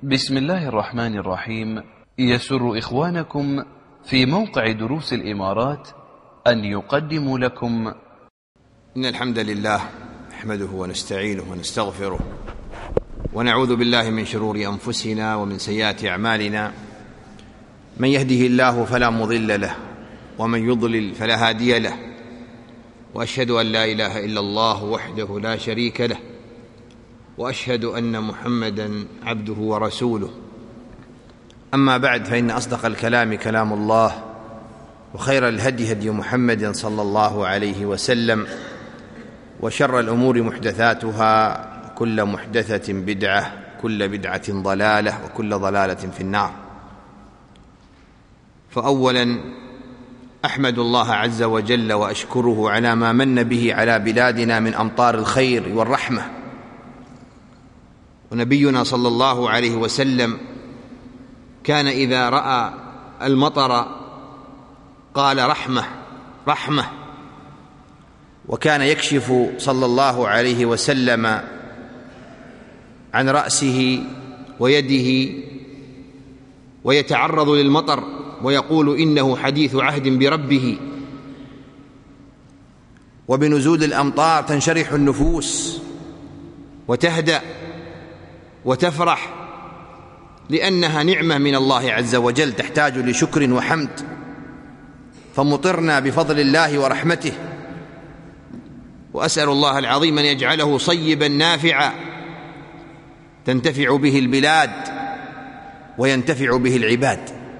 بسم الله الرحمن الرحيم. يسر إخوانكم في موقع دروس الإمارات أن يقدموا لكم إن الحمد لله نحمده ونستعينه ونستغفره ونعوذ بالله من شرور أنفسنا ومن سيئات أعمالنا. من يهده الله فلا مضل له ومن يضلل فلا هادي له، وأشهد أن لا إله إلا الله وحده لا شريك له، وأشهد أن محمدًا عبده ورسوله. أما بعد، فإن أصدق الكلام كلام الله، وخير الهدي هدي محمد صلى الله عليه وسلم، وشر الأمور محدثاتها، كل محدثة بدعة، كل بدعة ضلالة، وكل ضلالة في النار. فأولاً أحمد الله عز وجل وأشكره على ما من به على بلادنا من أمطار الخير والرحمة. ونبينا صلى الله عليه وسلم كان إذا رأى المطر قال رحمة رحمة، وكان يكشف صلى الله عليه وسلم عن رأسه ويده ويتعرض للمطر ويقول إنه حديث عهد بربه. وبنزول الأمطار تنشرح النفوس وتهدأ وتفرح، لأنها نعمة من الله عز وجل تحتاج لشكر وحمد. فمطرنا بفضل الله ورحمته، وأسأل الله العظيم أن يجعله صيبا نافعا تنتفع به البلاد وينتفع به العباد.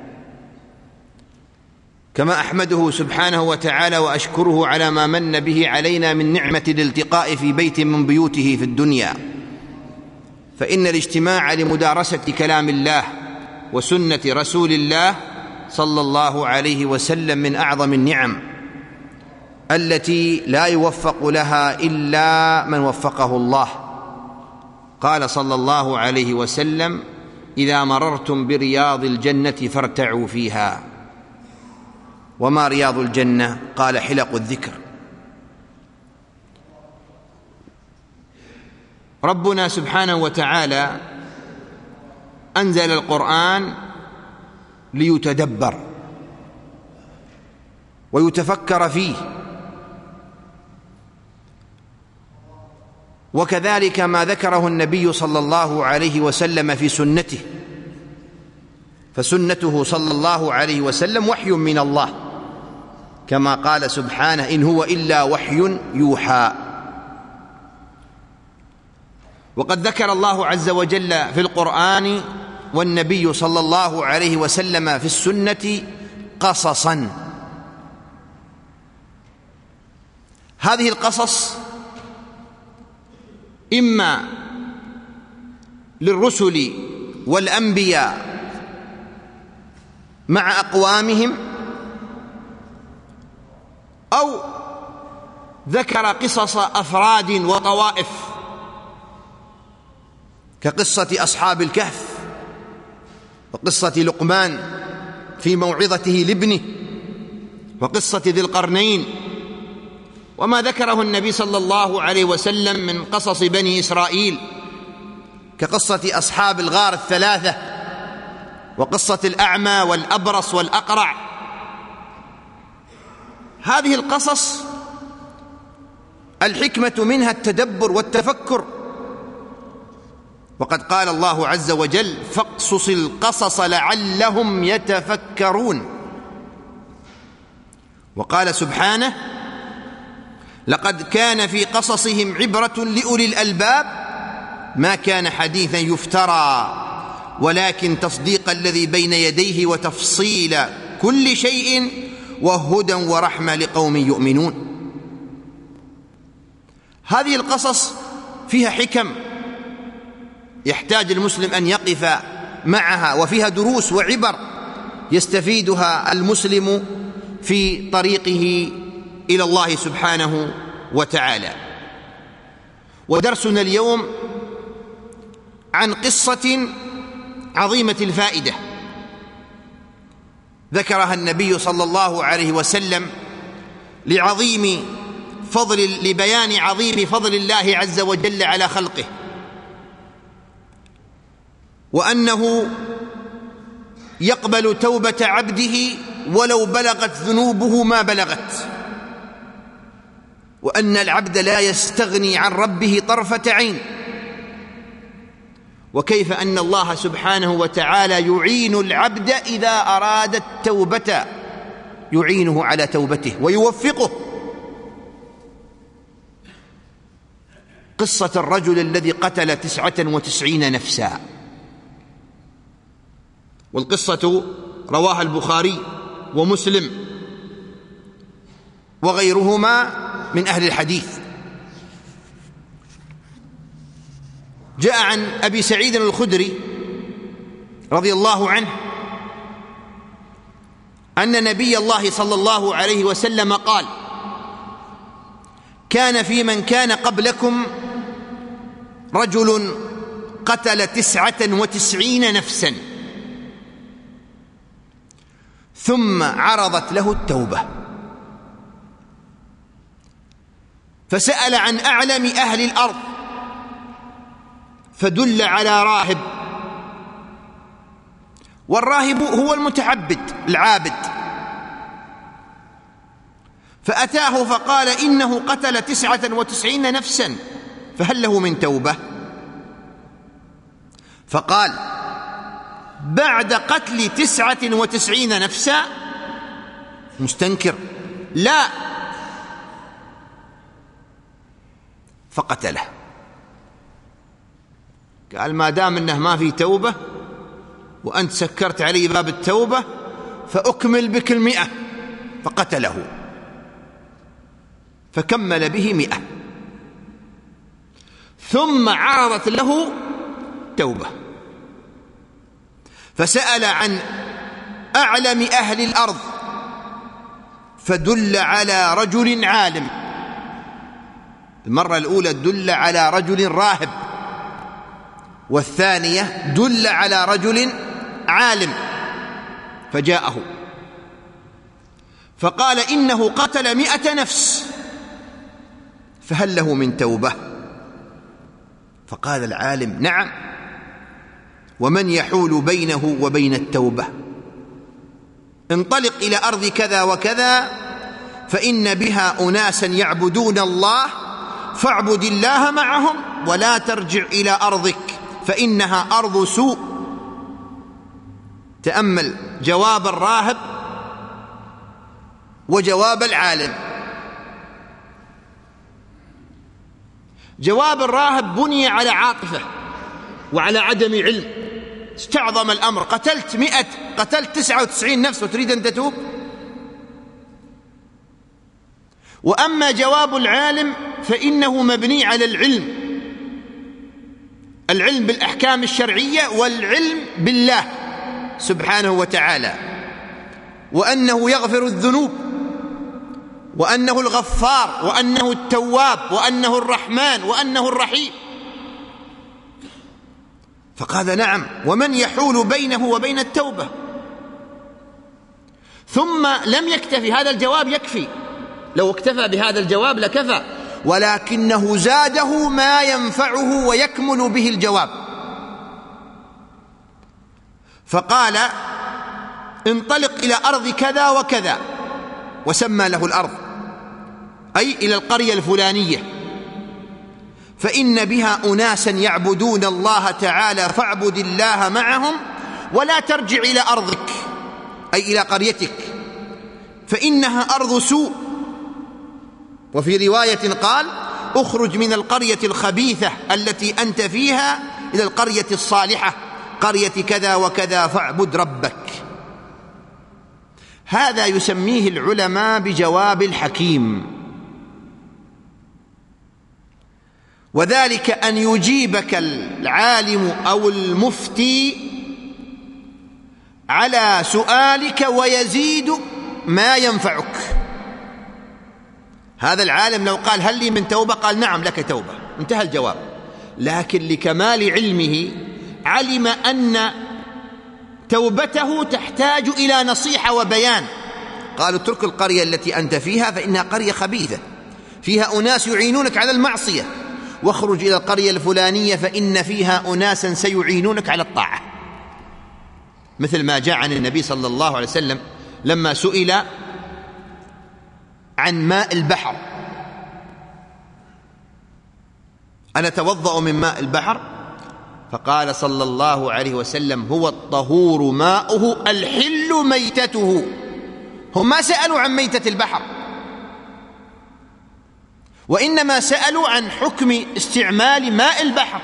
كما أحمده سبحانه وتعالى وأشكره على ما من به علينا من نعمة الالتقاء في بيت من بيوته في الدنيا، فإن الاجتماع لمدارسة كلام الله وسنة رسول الله صلى الله عليه وسلم من أعظم النعم التي لا يوفق لها إلا من وفقه الله. قال صلى الله عليه وسلم: إذا مررتم برياض الجنة فارتعوا فيها. وما رياض الجنة؟ قال: حلق الذكر. ربنا سبحانه وتعالى أنزل القرآن ليتدبر ويتفكر فيه، وكذلك ما ذكره النبي صلى الله عليه وسلم في سنته، فسنته صلى الله عليه وسلم وحي من الله، كما قال سبحانه: إن هو إلا وحي يوحى. وقد ذكر الله عز وجل في القرآن والنبي صلى الله عليه وسلم في السنة قصصا. هذه القصص إما للرسل والأنبياء مع أقوامهم، أو ذكر قصص أفراد وطوائف كقصة أصحاب الكهف، وقصة لقمان في موعظته لابنه، وقصة ذي القرنين، وما ذكره النبي صلى الله عليه وسلم من قصص بني إسرائيل كقصة أصحاب الغار الثلاثة، وقصة الأعمى والأبرص والأقرع. هذه القصص الحكمة منها التدبر والتفكر، وقد قال الله عز وجل: فاقصص القصص لعلهم يتفكرون. وقال سبحانه: لقد كان في قصصهم عبرة لأولي الألباب ما كان حديثا يفترى ولكن تصديق الذي بين يديه وتفصيل كل شيء وهدى ورحمة لقوم يؤمنون. هذه القصص فيها حكم يحتاج المسلم أن يقف معها، وفيها دروس وعبر يستفيدها المسلم في طريقه إلى الله سبحانه وتعالى. ودرسنا اليوم عن قصة عظيمة الفائدة ذكرها النبي صلى الله عليه وسلم لبيان عظيم فضل الله عز وجل على خلقه، وأنه يقبل توبة عبده ولو بلغت ذنوبه ما بلغت، وأن العبد لا يستغني عن ربه طرفة عين. وكيف أن الله سبحانه وتعالى يعين العبد إذا أراد التوبة، يعينه على توبته ويوفقه. قصة الرجل الذي قتل 99 نفسا، والقصة رواها البخاري ومسلم وغيرهما من أهل الحديث. جاء عن أبي سعيد الخدري رضي الله عنه أن نبي الله صلى الله عليه وسلم قال: كان في من كان قبلكم رجل قتل 99 نفسا ثم عرضت له التوبة، فسأل عن أعلم أهل الأرض فدل على راهب، والراهب هو المتعبد العابد، فأتاه فقال: إنه قتل 99 نفسا فهل له من توبة؟ فقال: بعد قتل 99 نفسا؟ مستنكر: لا. فقتله. قال: ما دام انه ما في توبة وأنت سكرت علي باب التوبة فأكمل بك 100. فقتله، فكمل به 100، ثم عرضت له توبة، فسأل عن أعلم أهل الأرض فدل على رجل عالم. المرة الأولى دل على رجل راهب، والثانية دل على رجل عالم، فجاءه فقال: إنه قتل 100 نفس فهل له من توبة؟ فقال العالم: نعم، ومن يحول بينه وبين التوبة؟ انطلق إلى أرض كذا وكذا فإن بها أناسا يعبدون الله فاعبد الله معهم ولا ترجع إلى أرضك فإنها أرض سوء. تأمل جواب الراهب وجواب العالم. جواب الراهب بني على عاطفة وعلى عدم علم، استعظم الأمر، قتلت 99 نفس وتريد أن تتوب؟ وأما جواب العالم فإنه مبني على العلم بالأحكام الشرعية والعلم بالله سبحانه وتعالى، وأنه يغفر الذنوب، وأنه الغفار، وأنه التواب، وأنه الرحمن، وأنه الرحيم. فقال: نعم، ومن يحول بينه وبين التوبة؟ ثم لم يكتفي، هذا الجواب يكفي، لو اكتفى بهذا الجواب لكفى، ولكنه زاده ما ينفعه ويكمل به الجواب. فقال: انطلق إلى أرض كذا وكذا، وسمى له الأرض، أي إلى القرية الفلانية، فإن بها أناسا يعبدون الله تعالى فاعبد الله معهم ولا ترجع إلى أرضك، أي إلى قريتك، فإنها أرض سوء. وفي رواية قال: اخرج من القرية الخبيثة التي أنت فيها إلى القرية الصالحة، قرية كذا وكذا، فاعبد ربك. هذا يسميه العلماء بجواب الحكيم، وذلك أن يجيبك العالم أو المفتي على سؤالك ويزيد ما ينفعك. هذا العالم لو قال: هل لي من توبة؟ قال: نعم لك توبة، انتهى الجواب. لكن لكمال علمه علم أن توبته تحتاج إلى نصيحة وبيان. قال: اترك القرية التي أنت فيها فإنها قرية خبيثة فيها أناس يعينونك على المعصية، واخرج إلى القرية الفلانية فإن فيها أناسا سيعينونك على الطاعة. مثل ما جاء عن النبي صلى الله عليه وسلم لما سئل عن ماء البحر: أنا أتوضأ من ماء البحر؟ فقال صلى الله عليه وسلم: هو الطهور ماؤه الحل ميتته. هم ما سألوا عن ميتة البحر، وإنما سألوا عن حكم استعمال ماء البحر،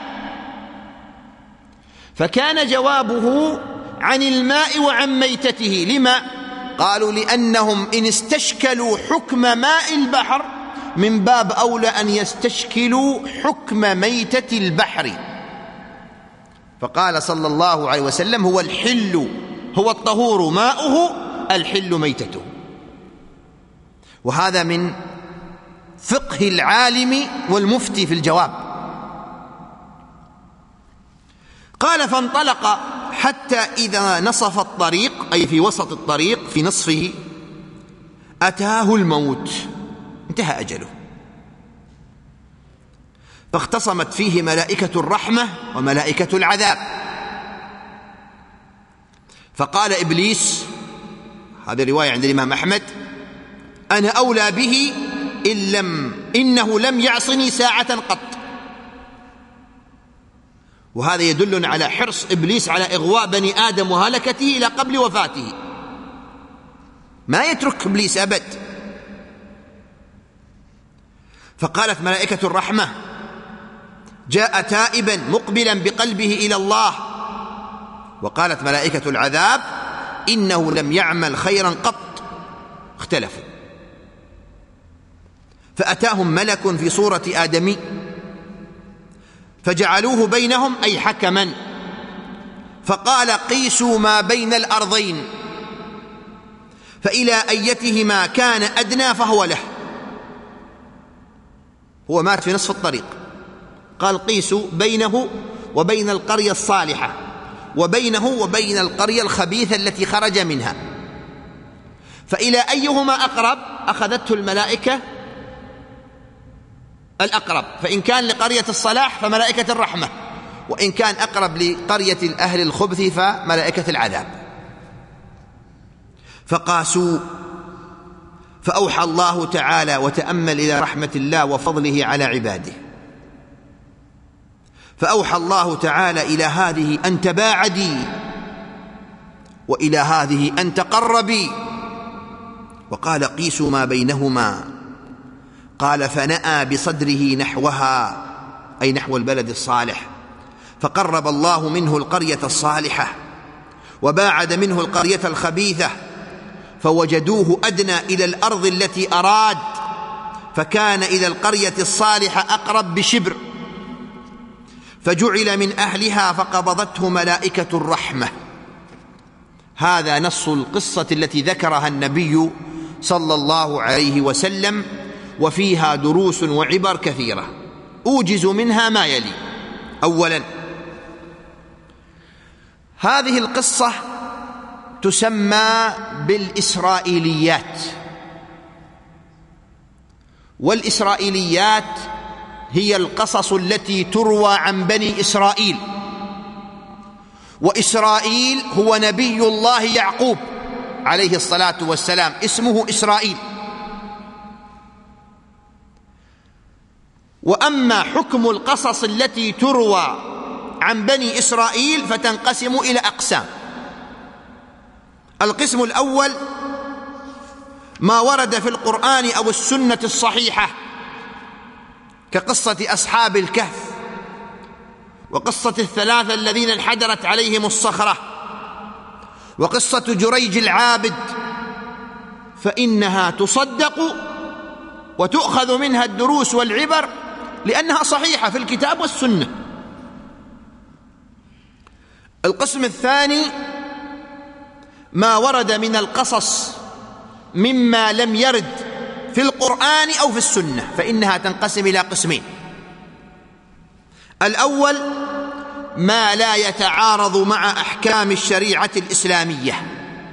فكان جوابه عن الماء وعن ميتته. لما؟ قالوا: لأنهم إن استشكلوا حكم ماء البحر من باب أولى أن يستشكلوا حكم ميتة البحر. فقال صلى الله عليه وسلم: هو الحل، هو الطهور ماؤه الحل ميتته. وهذا من فقه العالم والمفتي في الجواب. قال: فانطلق حتى إذا نصف الطريق، أي في وسط الطريق في نصفه، أتاه الموت، انتهى أجله، فاختصمت فيه ملائكة الرحمة وملائكة العذاب. فقال إبليس، هذه رواية عند الإمام أحمد: أنا أولى به إنه لم يعصني ساعة قط. وهذا يدل على حرص إبليس على إغواء بني آدم وهلكته إلى قبل وفاته، ما يترك إبليس أبد. فقالت ملائكة الرحمة: جاء تائبا مقبلا بقلبه إلى الله. وقالت ملائكة العذاب: إنه لم يعمل خيرا قط. اختلفوا. فأتاهم ملك في صورة آدمي فجعلوه بينهم، أي حكما، فقال: قيسوا ما بين الأرضين، فإلى أيتهما كان أدنى فهو له. هو مات في نصف الطريق، قال: قيسوا بينه وبين القرية الصالحة، وبينه وبين القرية الخبيثة التي خرج منها، فإلى أيهما أقرب أخذته الملائكة الأقرب، فإن كان لقرية الصلاح فملائكة الرحمة، وإن كان أقرب لقرية الأهل الخبث فملائكة العذاب. فقاسوا، فأوحى الله تعالى، وتأمل إلى رحمة الله وفضله على عباده، فأوحى الله تعالى: إلى هذه أن تباعدي، وإلى هذه أن تقربي. وقال: قيسوا ما بينهما. قال: فنأى بصدره نحوها، أي نحو البلد الصالح، فقرب الله منه القرية الصالحة، وباعد منه القرية الخبيثة، فوجدوه أدنى إلى الأرض التي أراد، فكان إلى القرية الصالحة أقرب بشبر، فجعل من أهلها، فقبضته ملائكة الرحمة. هذا نص القصة التي ذكرها النبي صلى الله عليه وسلم، وفيها دروس وعبر كثيرة، أوجز منها ما يلي. أولا، هذه القصة تسمى بالإسرائيليات، والإسرائيليات هي القصص التي تروى عن بني إسرائيل. وإسرائيل هو نبي الله يعقوب عليه الصلاة والسلام، اسمه إسرائيل. وأما حكم القصص التي تروى عن بني إسرائيل فتنقسم إلى أقسام. القسم الأول ما ورد في القرآن أو السنة الصحيحة، كقصة أصحاب الكهف، وقصة الثلاثة الذين انحدرت عليهم الصخرة، وقصة جريج العابد، فإنها تصدق وتؤخذ منها الدروس والعبر لأنها صحيحة في الكتاب والسنة. القسم الثاني ما ورد من القصص مما لم يرد في القرآن أو في السنة، فإنها تنقسم إلى قسمين. الأول ما لا يتعارض مع أحكام الشريعة الإسلامية،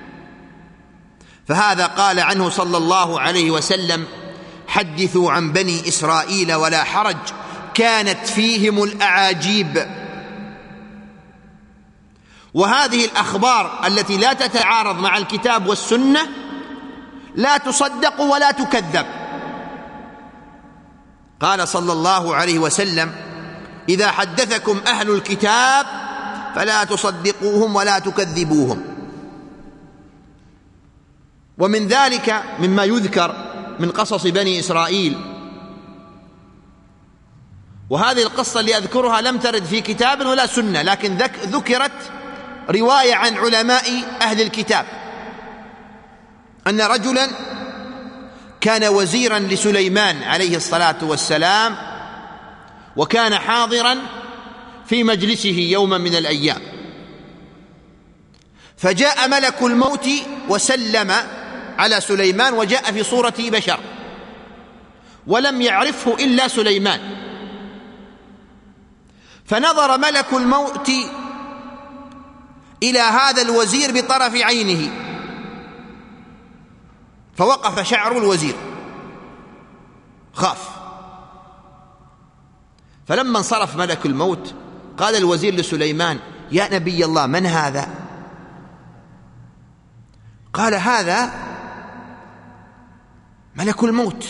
فهذا قال عنه صلى الله عليه وسلم: حدثوا عن بني إسرائيل ولا حرج، كانت فيهم الأعاجيب. وهذه الأخبار التي لا تتعارض مع الكتاب والسنة لا تصدق ولا تكذب. قال صلى الله عليه وسلم: إذا حدثكم أهل الكتاب فلا تصدقوهم ولا تكذبوهم. ومن ذلك مما يذكر من قصص بني إسرائيل، وهذه القصة اللي أذكرها لم ترد في كتاب ولا سنة، لكن ذكرت رواية عن علماء أهل الكتاب، أن رجلا كان وزيرا لسليمان عليه الصلاة والسلام، وكان حاضرا في مجلسه يوما من الأيام، فجاء ملك الموت وسلم على سليمان، وجاء في صورة بشر ولم يعرفه إلا سليمان. فنظر ملك الموت إلى هذا الوزير بطرف عينه، فوقف شعر الوزير، خاف. فلما انصرف ملك الموت قال الوزير لسليمان: يا نبي الله، من هذا؟ قال: هذا ملك الموت.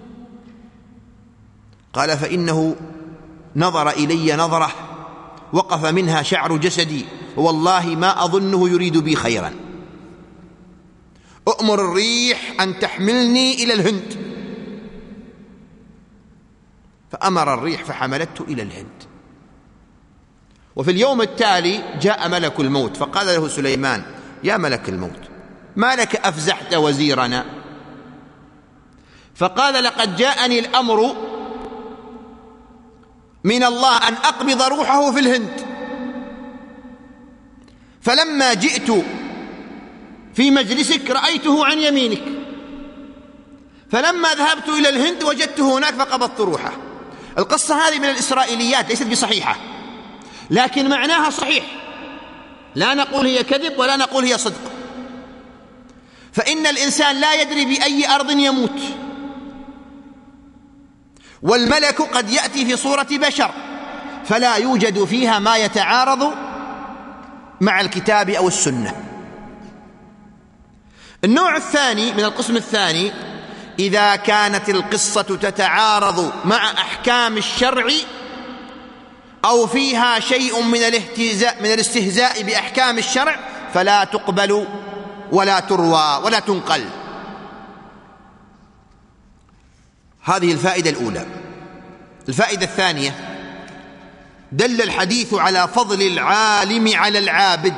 قال: فإنه نظر إلي نظرة وقف منها شعر جسدي، والله ما أظنه يريد بي خيرا. أؤمر الريح أن تحملني إلى الهند. فأمر الريح فحملته إلى الهند. وفي اليوم التالي جاء ملك الموت فقال له سليمان: يا ملك الموت، ما لك أفزحت وزيرنا؟ فقال: لقد جاءني الأمر من الله أن أقبض روحه في الهند، فلما جئت في مجلسك رأيته عن يمينك، فلما ذهبت إلى الهند وجدته هناك فقبضت روحه. القصة هذه من الإسرائيليات، ليست بصحيحة، لكن معناها صحيح، لا نقول هي كذب ولا نقول هي صدق. فإن الإنسان لا يدري بأي أرض يموت، والملك قد يأتي في صورة بشر، فلا يوجد فيها ما يتعارض مع الكتاب أو السنة. النوع الثاني من القسم الثاني: إذا كانت القصة تتعارض مع أحكام الشرع أو فيها شيء من الاستهزاء بأحكام الشرع فلا تقبل ولا تروى ولا تنقل. هذه الفائدة الأولى. الفائدة الثانية: دل الحديث على فضل العالم على العابد،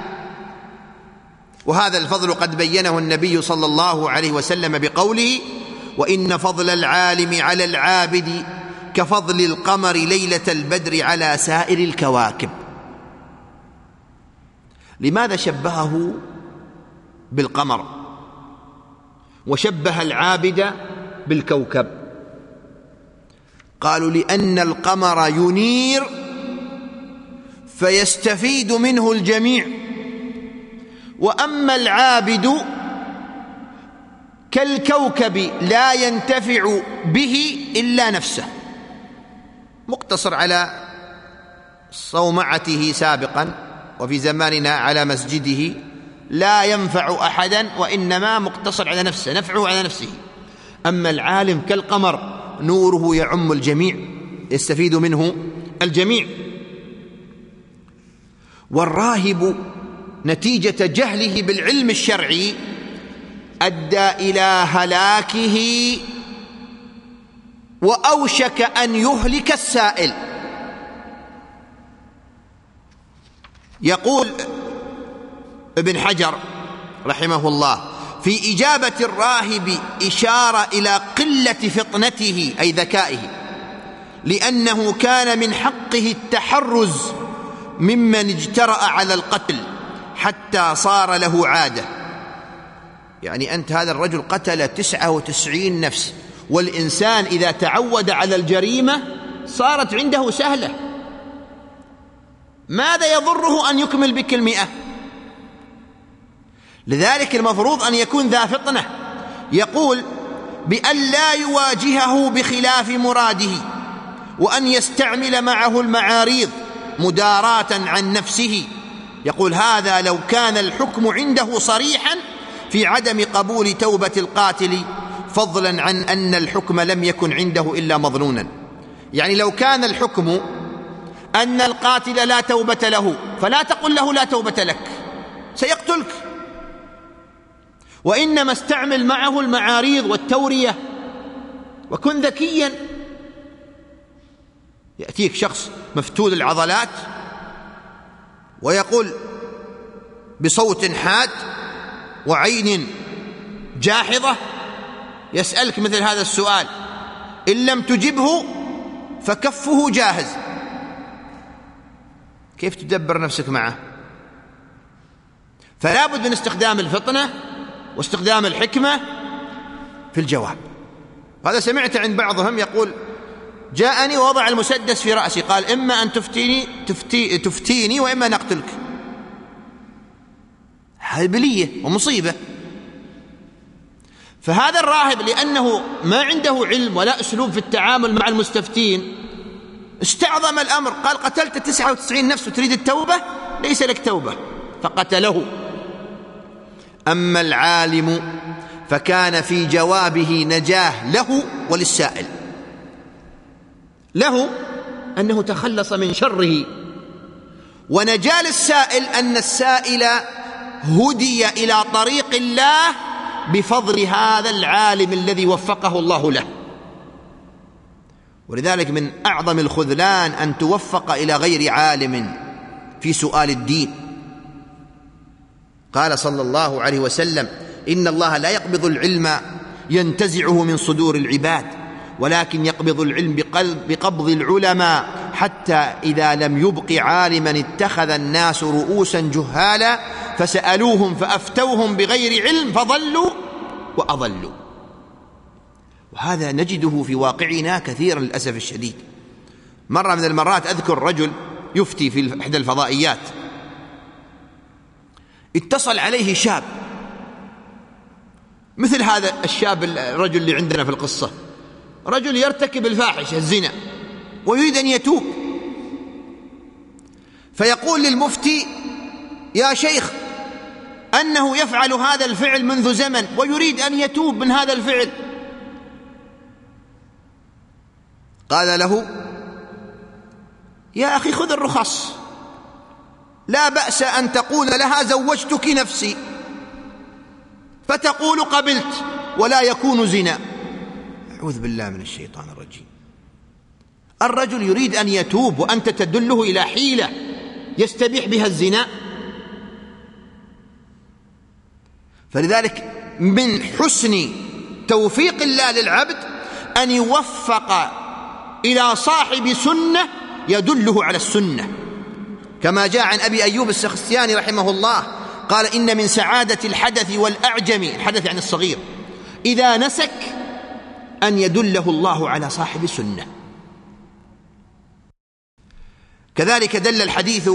وهذا الفضل قد بينه النبي صلى الله عليه وسلم بقوله: وإن فضل العالم على العابد كفضل القمر ليلة البدر على سائر الكواكب. لماذا شبهه بالقمر وشبه العابد بالكوكب؟ قالوا: لأن القمر ينير فيستفيد منه الجميع، وأما العابد كالكوكب لا ينتفع به إلا نفسه، مقتصر على صومعته سابقا، وفي زماننا على مسجده، لا ينفع أحدا وإنما مقتصر على نفسه، نفعه على نفسه. أما العالم كالقمر نوره يعم الجميع، يستفيد منه الجميع. والراهب نتيجة جهله بالعلم الشرعي أدى إلى هلاكه وأوشك أن يهلك السائل. يقول ابن حجر رحمه الله في إجابة الراهب إشارة إلى قلة فطنته أي ذكائه، لأنه كان من حقه التحرز ممن اجترأ على القتل حتى صار له عادة. يعني أنت هذا الرجل قتل 99 نفس، والإنسان إذا تعود على الجريمة صارت عنده سهلة، ماذا يضره أن يكمل بك 100؟ لذلك المفروض أن يكون ذا فطنة. يقول: بأن لا يواجهه بخلاف مراده، وأن يستعمل معه المعاريض مداراة عن نفسه، يقول: هذا لو كان الحكم عنده صريحا في عدم قبول توبة القاتل، فضلا عن أن الحكم لم يكن عنده إلا مظنونا. يعني لو كان الحكم أن القاتل لا توبة له، فلا تقل له لا توبة لك، سيقتلك، وإنما استعمل معه المعاريض والتورية، وكن ذكيا. يأتيك شخص مفتول العضلات ويقول بصوت حاد وعين جاحظة، يسألك مثل هذا السؤال، إن لم تجبه فكفه جاهز. كيف تدبر نفسك معه؟ فلا بد من استخدام الفطنة واستخدام الحكمة في الجواب. هذا سمعت عند بعضهم يقول: جاءني ووضع المسدس في رأسي، قال: إما أن تفتيني وإما أن أقتلك. هذه بلية ومصيبة. فهذا الراهب لأنه ما عنده علم ولا أسلوب في التعامل مع المستفتين استعظم الأمر، قال: قتلت 99 نفس وتريد التوبة؟ ليس لك توبة، فقتله. أما العالم فكان في جوابه نجاه له وللسائل. له أنه تخلص من شره، ونجاه للسائل أن السائل هدي إلى طريق الله بفضل هذا العالم الذي وفقه الله له. ولذلك من أعظم الخذلان أن توفق إلى غير عالم في سؤال الدين. قال صلى الله عليه وسلم: إن الله لا يقبض العلم ينتزعه من صدور العباد، ولكن يقبض العلم بقبض العلماء، حتى إذا لم يبق عالما اتخذ الناس رؤوسا جهالا فسألوهم فأفتوهم بغير علم فضلوا وأضلوا. وهذا نجده في واقعنا كثيرا للأسف الشديد. مرة من المرات أذكر رجل يفتي في إحدى الفضائيات، اتصل عليه شاب مثل هذا الشاب الرجل اللي عندنا في القصة، رجل يرتكب الفاحشة الزنا ويريد أن يتوب، فيقول للمفتي: يا شيخ، أنه يفعل هذا الفعل منذ زمن ويريد أن يتوب من هذا الفعل. قال له: يا أخي خذ الرخص، لا بأس أن تقول لها زوجتك نفسي، فتقول قبلت ولا يكون زنا. أعوذ بالله من الشيطان الرجيم. الرجل يريد أن يتوب وأنت تدله إلى حيلة يستبيح بها الزنا. فلذلك من حسن توفيق الله للعبد أن يوفق إلى صاحب سنة يدله على السنة، كما جاء عن أبي أيوب السختياني رحمه الله قال: إن من سعادة الحدث والأعجم، الحدث عن الصغير، إذا نسك أن يدله الله على صاحب سنة. كذلك دل الحديث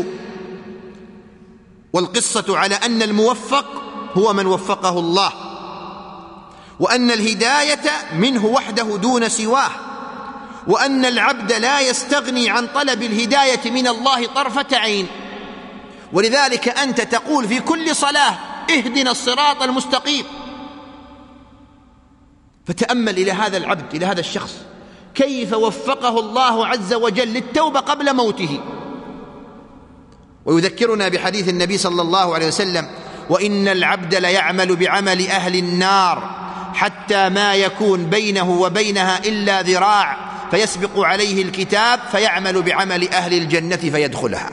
والقصة على أن الموفق هو من وفقه الله، وأن الهداية منه وحده دون سواه، وأن العبد لا يستغني عن طلب الهداية من الله طرفة عين. ولذلك أنت تقول في كل صلاة: اهدنا الصراط المستقيم. فتأمل إلى هذا العبد، إلى هذا الشخص، كيف وفقه الله عز وجل للتوبة قبل موته. ويذكرنا بحديث النبي صلى الله عليه وسلم: وإن العبد ليعمل بعمل أهل النار حتى ما يكون بينه وبينها إلا ذراع، فيسبق عليه الكتاب فيعمل بعمل أهل الجنة فيدخلها.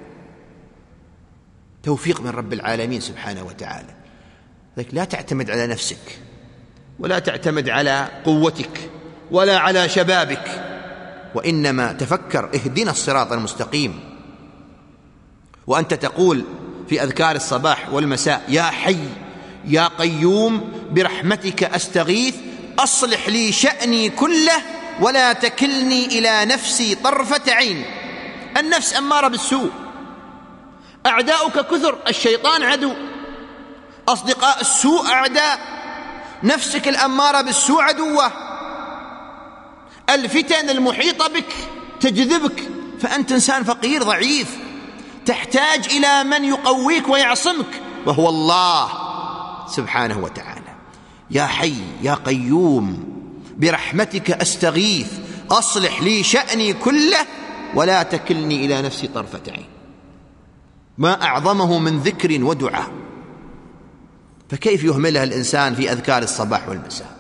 توفيق من رب العالمين سبحانه وتعالى. لذلك لا تعتمد على نفسك، ولا تعتمد على قوتك، ولا على شبابك، وإنما تفكر: اهدنا الصراط المستقيم. وأنت تقول في أذكار الصباح والمساء: يا حي يا قيوم برحمتك أستغيث، أصلح لي شأني كله ولا تكلني إلى نفسي طرفة عين. النفس أمارة بالسوء، أعداؤك كثر، الشيطان عدو، أصدقاء السوء أعداء، نفسك الأمارة بالسوء عدوة، الفتن المحيطة بك تجذبك، فأنت إنسان فقير ضعيف. تحتاج إلى من يقويك ويعصمك، وهو الله سبحانه وتعالى. يا حي يا قيوم برحمتك أستغيث، أصلح لي شأني كله ولا تكلني إلى نفسي طرفة عين. ما أعظمه من ذكر ودعاء، فكيف يهملها الإنسان في أذكار الصباح والمساء؟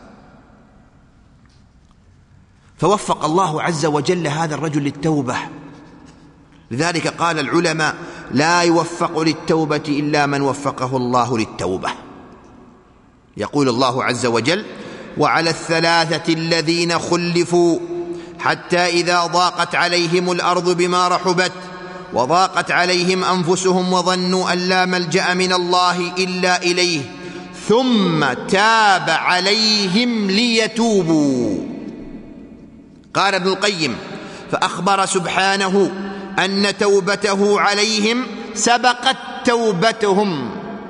فوفق الله عز وجل هذا الرجل للتوبة. لذلك قال العلماء: لا يوفق للتوبة إلا من وفقه الله للتوبة. يقول الله عز وجل: وعلى الثلاثة الذين خلفوا حتى إذا ضاقت عليهم الأرض بما رحبت وضاقت عليهم أنفسهم وظنوا أن لا ملجأ من الله إلا إليه ثم تاب عليهم ليتوبوا. قال ابن القيم: فأخبر سبحانه أن توبته عليهم سبقت توبتهم،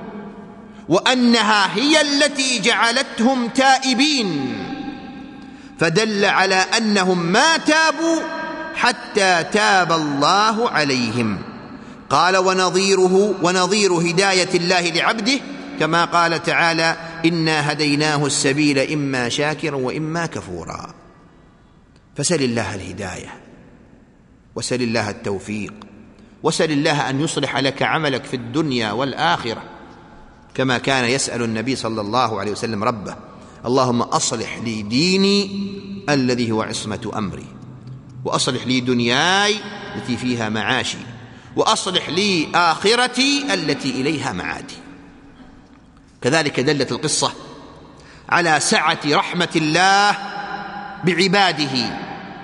وأنها هي التي جعلتهم تائبين، فدل على أنهم ما تابوا حتى تاب الله عليهم. قال: ونظير هداية الله لعبده كما قال تعالى: إنا هديناه السبيل إما شاكرا وإما كفورا. فسل الله الهداية، وسل الله التوفيق، وسل الله أن يصلح لك عملك في الدنيا والآخرة، كما كان يسأل النبي صلى الله عليه وسلم ربه: اللهم أصلح لي ديني الذي هو عصمة أمري، وأصلح لي دنياي التي فيها معاشي، وأصلح لي آخرتي التي إليها معادي. كذلك دلت القصة على سعة رحمة الله بعباده،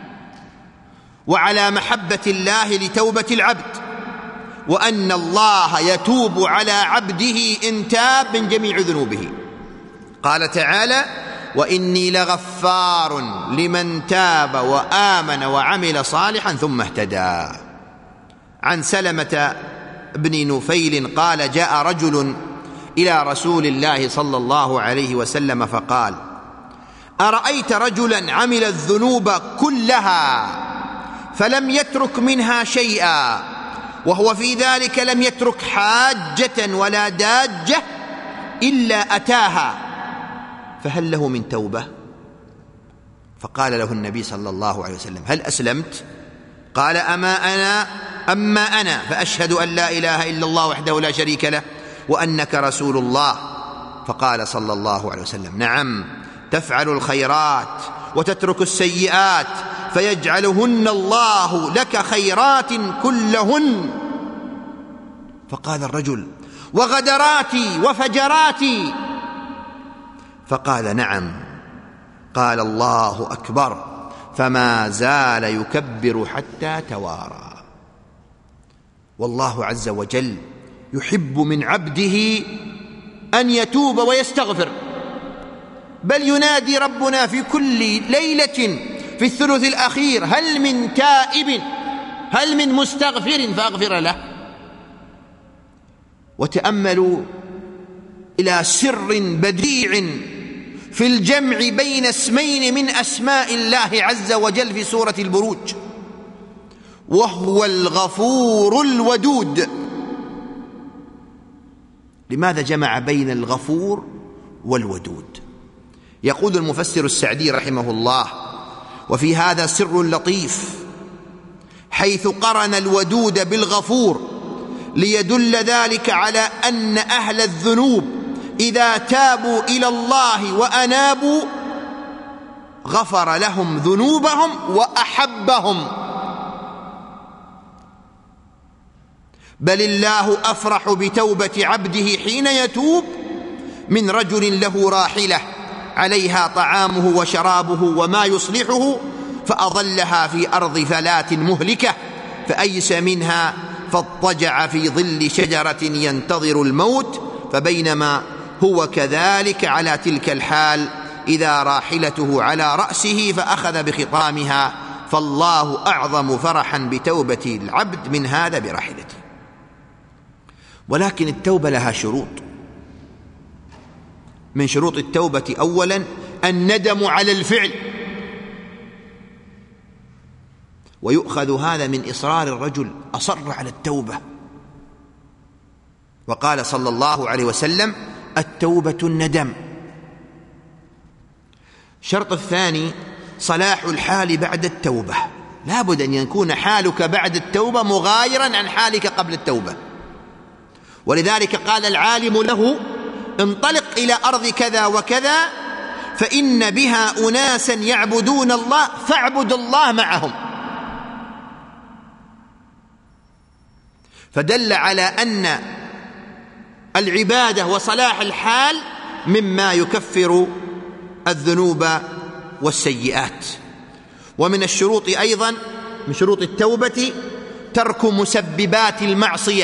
وعلى محبة الله لتوبة العبد، وأن الله يتوب على عبده إن تاب من جميع ذنوبه. قال تعالى: وإني لغفار لمن تاب وآمن وعمل صالحا ثم اهتدى. عن سلمة بن نفيل قال: جاء رجل إلى رسول الله صلى الله عليه وسلم فقال: أرأيت رجلا عمل الذنوب كلها فلم يترك منها شيئا، وهو في ذلك لم يترك حاجة ولا داجة إلا أتاها، فهل له من توبة؟ فقال له النبي صلى الله عليه وسلم: هل أسلمت؟ قال: أما أنا فأشهد أن لا إله إلا الله وحده لا شريك له وأنك رسول الله. فقال صلى الله عليه وسلم: نعم، تفعل الخيرات وتترك السيئات فيجعلهن الله لك خيرات كلهن. فقال الرجل: وغدراتي وفجراتي؟ فقال: نعم. قال: الله أكبر. فما زال يكبر حتى توارى. والله عز وجل يحب من عبده أن يتوب ويستغفر، بل ينادي ربنا في كل ليلة في الثلث الأخير: هل من تائب، هل من مستغفر فأغفر له. وتأملوا إلى سر بديع في الجمع بين اسمين من أسماء الله عز وجل في سورة البروج، وهو الغفور الودود. لماذا جمع بين الغفور والودود؟ يقول المفسر السعدي رحمه الله: وفي هذا سر لطيف، حيث قرن الودود بالغفور ليدل ذلك على أن أهل الذنوب إذا تابوا إلى الله وأنابوا غفر لهم ذنوبهم وأحبهم. بل الله أفرح بتوبة عبده حين يتوب من رجل له راحلة عليها طعامه وشرابه وما يصلحه فأضلها في أرض فلات مهلكة فأيس منها فاضطجع في ظل شجرة ينتظر الموت، فبينما هو كذلك على تلك الحال إذا راحلته على رأسه فأخذ بخطامها، فالله أعظم فرحا بتوبة العبد من هذا براحلته. ولكن التوبة لها شروط. من شروط التوبة أولا الندم على الفعل، ويؤخذ هذا من إصرار الرجل، أصر على التوبة وقال صلى الله عليه وسلم: التوبة الندم. الشرط الثاني صلاح الحال بعد التوبة، لا بد أن يكون حالك بعد التوبة مغايرا عن حالك قبل التوبة. ولذلك قال العالم له: انطلق إلى أرض كذا وكذا فإن بها أناسا يعبدون الله فاعبد الله معهم. فدل على أن العبادة وصلاح الحال مما يكفر الذنوب والسيئات. ومن الشروط أيضا، من شروط التوبة، ترك مسببات المعصية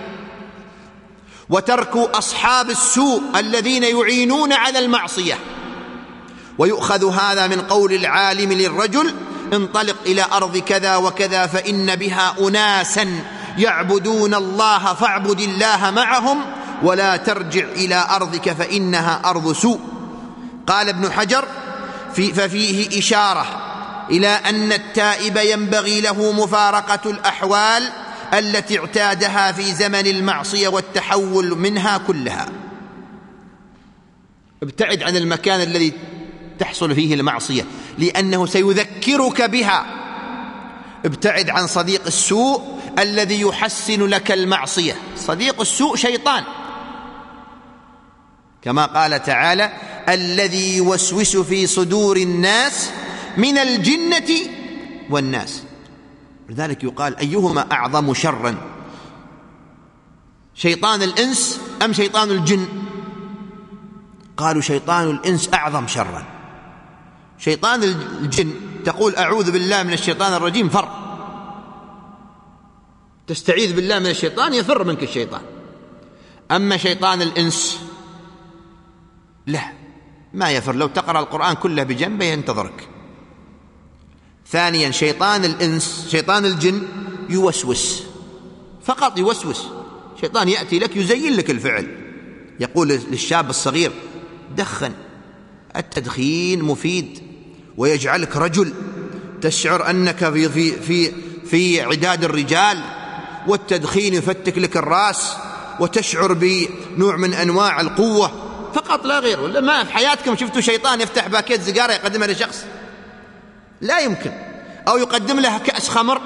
وترك أصحاب السوء الذين يعينون على المعصية. ويؤخذ هذا من قول العالم للرجل: انطلق إلى أرض كذا وكذا فإن بها أناسا يعبدون الله فاعبد الله معهم ولا ترجع إلى أرضك فإنها أرض سوء. قال ابن حجر: ففيه إشارة إلى أن التائب ينبغي له مفارقة الأحوال التي اعتادها في زمن المعصية والتحول منها كلها. ابتعد عن المكان الذي تحصل فيه المعصية لأنه سيذكرك بها. ابتعد عن صديق السوء الذي يحسن لك المعصية. صديق السوء شيطان، كما قال تعالى: الذي يوسوس في صدور الناس من الجنة والناس. لذلك يقال: أيهما أعظم شرا، شيطان الإنس أم شيطان الجن؟ قالوا: شيطان الإنس أعظم شرا. شيطان الجن تقول: أعوذ بالله من الشيطان الرجيم، فر، تستعيذ بالله من الشيطان يفر منك الشيطان. أما شيطان الإنس لا، ما يفر، لو تقرأ القرآن كله بجنبه ينتظرك. ثانيا شيطان الإنس، شيطان الجن يوسوس، فقط يوسوس. شيطان يأتي لك يزين لك الفعل، يقول للشاب الصغير: دخن، التدخين مفيد ويجعلك رجل، تشعر أنك في عداد الرجال، والتدخين يفتك لك الرأس وتشعر بنوع من أنواع القوة فقط لا غير. ولا ما في حياتكم شفتوا شيطان يفتح باكيت سيجارة يقدمها لشخص؟ لا يمكن. أو يقدم له كأس خمر.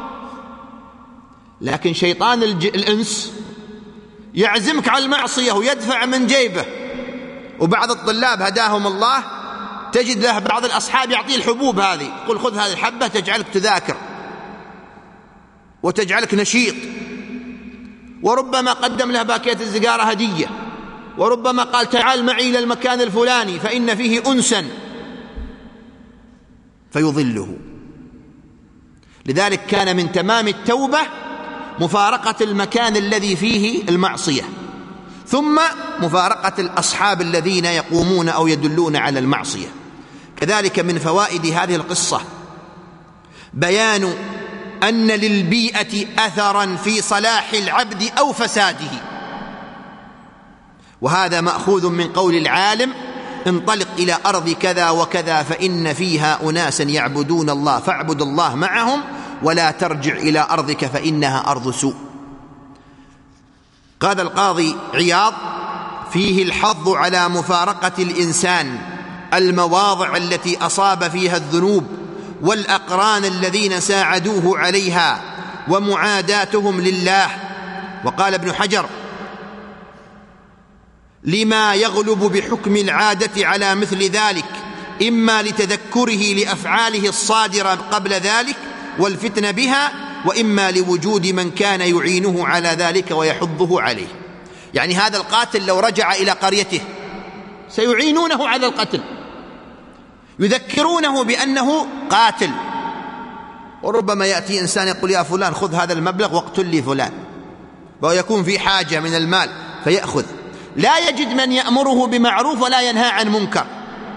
لكن شيطان الإنس يعزمك على المعصية ويدفع من جيبه. وبعض الطلاب هداهم الله تجد له بعض الأصحاب يعطيه الحبوب هذه، يقول: خذ هذه الحبة تجعلك تذاكر وتجعلك نشيط. وربما قدم له باكيت السيجارة هدية، وربما قال: تعال معي إلى المكان الفلاني فإن فيه أنسا، فيضله. لذلك كان من تمام التوبة مفارقة المكان الذي فيه المعصية، ثم مفارقة الأصحاب الذين يقومون أو يدلون على المعصية. كذلك من فوائد هذه القصة بيان أن للبيئة أثرا في صلاح العبد أو فساده، وهذا مأخوذ من قول العالم: انطلق إلى أرض كذا وكذا فإن فيها أناسا يعبدون الله فاعبد الله معهم ولا ترجع إلى أرضك فإنها أرض سوء. قال القاضي عياض: فيه الحظ على مفارقة الإنسان المواضع التي أصاب فيها الذنوب والأقران الذين ساعدوه عليها ومعاداتهم لله. وقال ابن حجر: لما يغلب بحكم العادة على مثل ذلك، إما لتذكره لأفعاله الصادرة قبل ذلك والفتن بها، وإما لوجود من كان يعينه على ذلك ويحضه عليه. يعني هذا القاتل لو رجع إلى قريته سيعينونه على القتل، يذكرونه بأنه قاتل. وربما يأتي إنسان يقول: يا فلان خذ هذا المبلغ واقتل لي فلان، ويكون في حاجة من المال فيأخذ. لا يجد من يأمره بمعروف ولا ينهى عن منكر.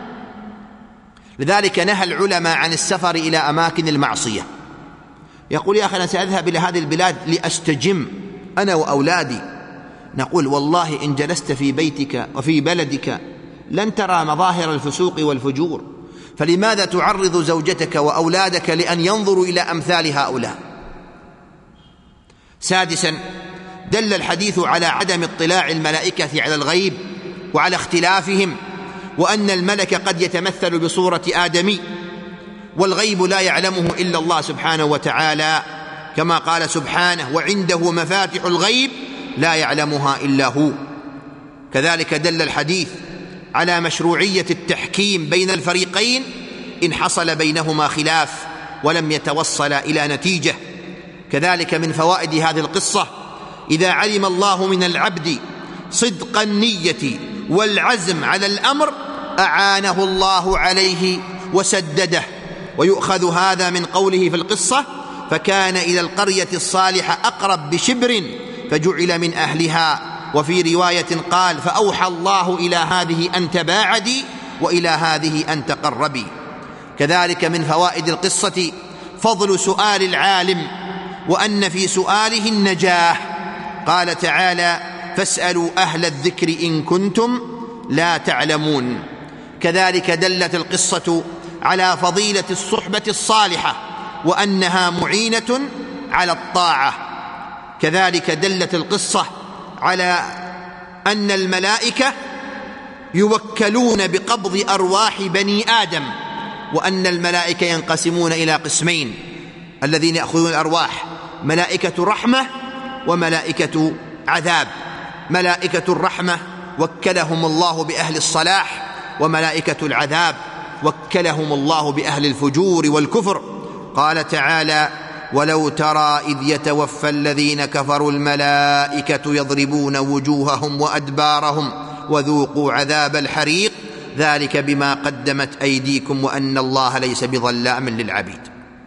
لذلك نهى العلماء عن السفر إلى أماكن المعصية. يقول: يا أخي أنا سأذهب إلى هذه البلاد لأستجم أنا وأولادي. نقول: والله إن جلست في بيتك وفي بلدك لن ترى مظاهر الفسوق والفجور، فلماذا تعرض زوجتك وأولادك لأن ينظروا إلى أمثال هؤلاء؟ سادسا دل الحديث على عدم اطلاع الملائكة على الغيب وعلى اختلافهم، وأن الملك قد يتمثل بصورة آدمي، والغيب لا يعلمه إلا الله سبحانه وتعالى، كما قال سبحانه: وعنده مفاتح الغيب لا يعلمها إلا هو. كذلك دل الحديث على مشروعية التحكيم بين الفريقين إن حصل بينهما خلاف ولم يتوصل إلى نتيجة. كذلك من فوائد هذه القصة: إذا علم الله من العبد صدق النية والعزم على الأمر أعانه الله عليه وسدده. ويؤخذ هذا من قوله في القصة: فكان إلى القرية الصالحة أقرب بشبر فجعل من أهلها. وفي رواية قال: فأوحى الله إلى هذه أن تباعدي وإلى هذه أن تقربي. كذلك من فوائد القصة فضل سؤال العالم، وأن في سؤاله النجاح. قال تعالى: فاسألوا أهل الذكر إن كنتم لا تعلمون. كذلك دلت القصة على فضيلة الصحبة الصالحة، وأنها معينة على الطاعة. كذلك دلت القصة على أن الملائكة يوكلون بقبض أرواح بني آدم، وأن الملائكة ينقسمون إلى قسمين: الذين يأخذون الأرواح ملائكة رحمة وملائكة عذاب. ملائكة الرحمة وكلهم الله بأهل الصلاح، وملائكة العذاب وكلهم الله بأهل الفجور والكفر. قال تعالى: ولو ترى إذ يتوفى الذين كفروا الملائكة يضربون وجوههم وأدبارهم وذوقوا عذاب الحريق ذلك بما قدمت أيديكم وأن الله ليس بظلام للعبيد.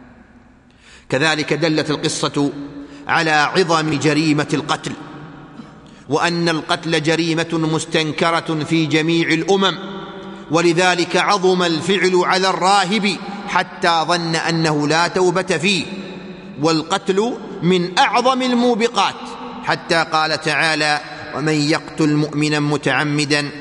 كذلك دلت القصة على عظم جريمة القتل، وأن القتل جريمة مستنكرة في جميع الأمم، ولذلك عظم الفعل على الراهب حتى ظن أنه لا توبة فيه. والقتل من أعظم الموبقات، حتى قال تعالى: ومن يقتل مؤمنا متعمدا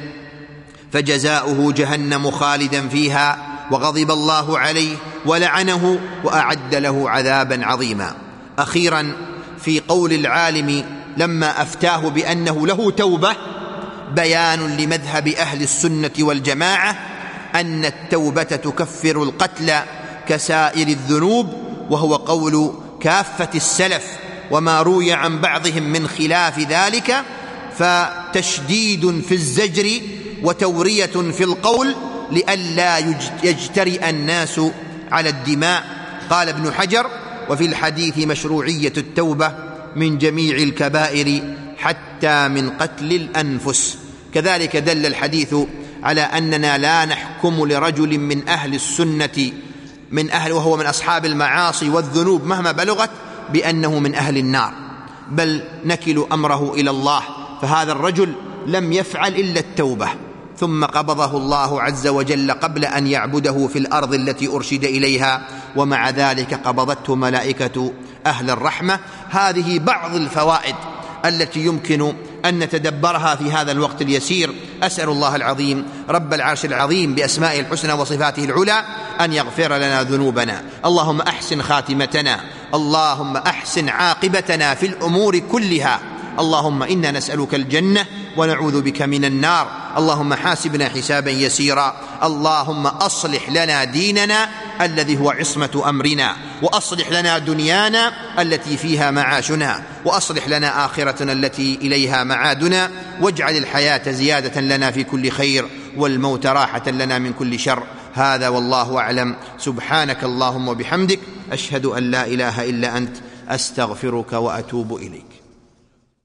فجزاؤه جهنم خالدا فيها وغضب الله عليه ولعنه وأعد له عذابا عظيما. أخيرا في قول العالم لما أفتاه بأنه له توبة بيان لمذهب أهل السنة والجماعة أن التوبة تكفر القتل كسائر الذنوب، وهو قول كافة السلف. وما روي عن بعضهم من خلاف ذلك فتشديد في الزجر وتورية في القول لئلا يجترئ الناس على الدماء. قال ابن حجر: وفي الحديث مشروعية التوبة من جميع الكبائر حتى من قتل الأنفس. كذلك دل الحديث على أننا لا نحكم لرجل من أهل السنة وهو من أصحاب المعاصي والذنوب مهما بلغت بأنه من أهل النار، بل نكل أمره إلى الله. فهذا الرجل لم يفعل إلا التوبة، ثم قبضه الله عز وجل قبل أن يعبده في الأرض التي أرشد إليها، ومع ذلك قبضته ملائكة أهل الرحمة. هذه بعض الفوائد التي يمكن أن نتدبرها في هذا الوقت اليسير. أسأل الله العظيم رب العرش العظيم بأسمائه الحسنى وصفاته العلى أن يغفر لنا ذنوبنا. اللهم أحسن خاتمتنا، اللهم أحسن عاقبتنا في الأمور كلها. اللهم إنا نسألك الجنة ونعوذ بك من النار. اللهم حاسبنا حسابا يسيرا. اللهم أصلح لنا ديننا الذي هو عصمة أمرنا، وأصلح لنا دنيانا التي فيها معاشنا، وأصلح لنا آخرتنا التي إليها معادنا، واجعل الحياة زيادة لنا في كل خير والموت راحة لنا من كل شر. هذا والله أعلم. سبحانك اللهم وبحمدك، أشهد أن لا إله إلا أنت، أستغفرك وأتوب إليك.